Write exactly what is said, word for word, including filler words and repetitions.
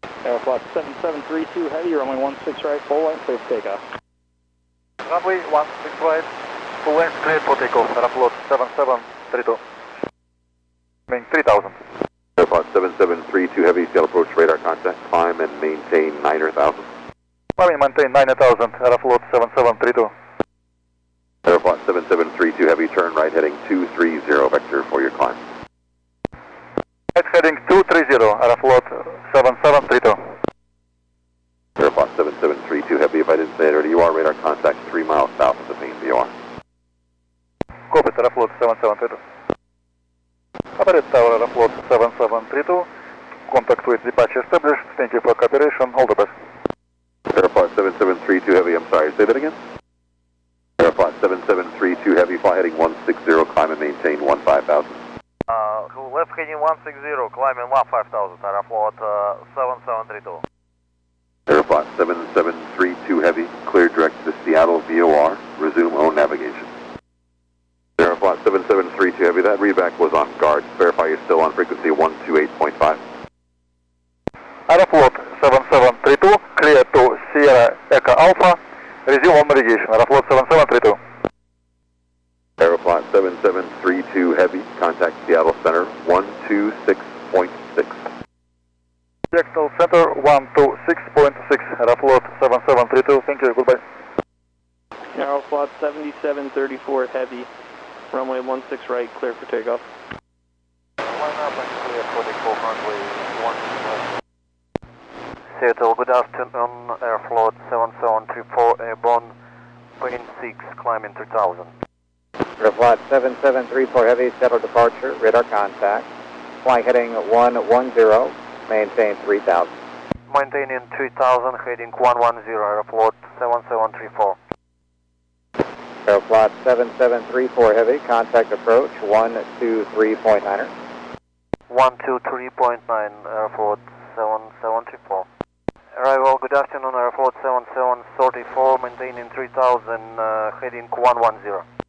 Aeroflot seven seven three two heavy, runway one six right, full length, clear for takeoff. Runway one six right, full length, clear for takeoff. Aeroflot seven seven three two. Main three thousand. Aeroflot seven seven three two heavy, sail approach radar contact, climb and maintain nine thousand. Climb and maintain nine thousand, Aeroflot seven seven three two. Aeroflot seven seven three two heavy, turn right heading two three zero vector for your climb. Right heading two three zero, Aeroflot seven seven three two. Aeroflot seven seven three two heavy, if I didn't say it already, you are radar contact three miles south of the main V O R. Copy, Aeroflot seven seven three two. Operate tower, Aeroflot seven seven three two. Contact with departure established. Thank you for cooperation. All the best. Aeroflot seven seven three two heavy, I'm sorry, say that again? Aeroflot seven seven three two heavy, fly heading one six zero, climb and maintain one five thousand. Uh, left heading one six zero, climbing one five thousand, Aeroflot uh, seven seven three two. Aeroflot seven seven three two heavy, cleared direct to the Seattle V O R, resume own navigation. Aeroflot seven seven three two heavy, that readback was on guard, verify you're still on frequency one two eight point five. Aeroflot seven seven three two, clear to Sierra Echo Alpha, resume on navigation, Aeroflot seven seven three two. Aeroflot seven seven three two heavy, contact Seattle Center one two six point six. Seattle Center one two six point six, Aeroflot seven seven three two, thank you, goodbye. Aeroflot seventy-seven thirty-four heavy, runway one six right, clear for takeoff. Line up and clear for takeoff, runway one six right. Seattle, good afternoon, Aeroflot seven seven three four, airborne, point six, climbing three thousand. Aeroflot seven seven three four heavy, settle departure, radar contact, flying heading one one zero, maintain three thousand. Maintaining three thousand, heading one one zero, Aeroflot seven seven three four. Aeroflot seven seven three four heavy, contact approach one two three point nine. one two three point nine, Aeroflot seven seven three four. Arrival, good afternoon, Aeroflot seven seven three four, maintaining three thousand, uh, heading one one zero.